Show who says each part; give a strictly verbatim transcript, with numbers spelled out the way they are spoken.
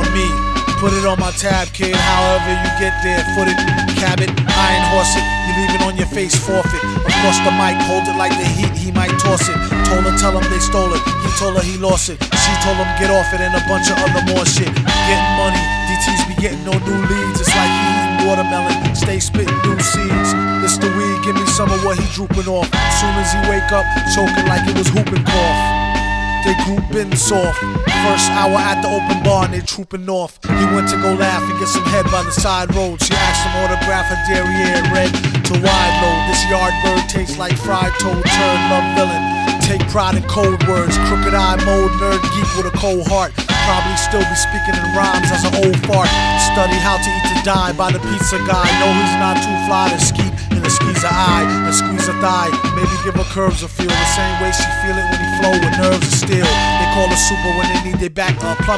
Speaker 1: me. Put it on my tab, kid, however you get there. Foot it, cab it, iron horse it. You leave it on your face, forfeit. Across the mic, hold it like the heat, he might toss it. Told her, tell him they stole it. He told her he lost it. She told him get off it and a bunch of other more shit. Getting money, D T's be getting no new leads. It's like he eating watermelon, stay spitting new seeds. It's the weed, give me some of what he drooping off. Soon as he wake up, choking like it was whooping cough. They groupin' soft. First hour at the open bar and they trooping off. He went to go laugh and get some head by the side road. She asked him autograph her derriere red to wide load. This yard bird tastes like fried toad, turd, love villain. Take pride in code words, crooked eye mode, nerd geek with a cold heart. Probably still be speaking in rhymes as an old fart. Study how to eat to die by the pizza guy. No, he's not too fly to skeet in the squeeze a eye and squeeze a thigh. Maybe give her curves a feel the same way she feel it when he flow with nerves of steel. They call her super when they need their back up.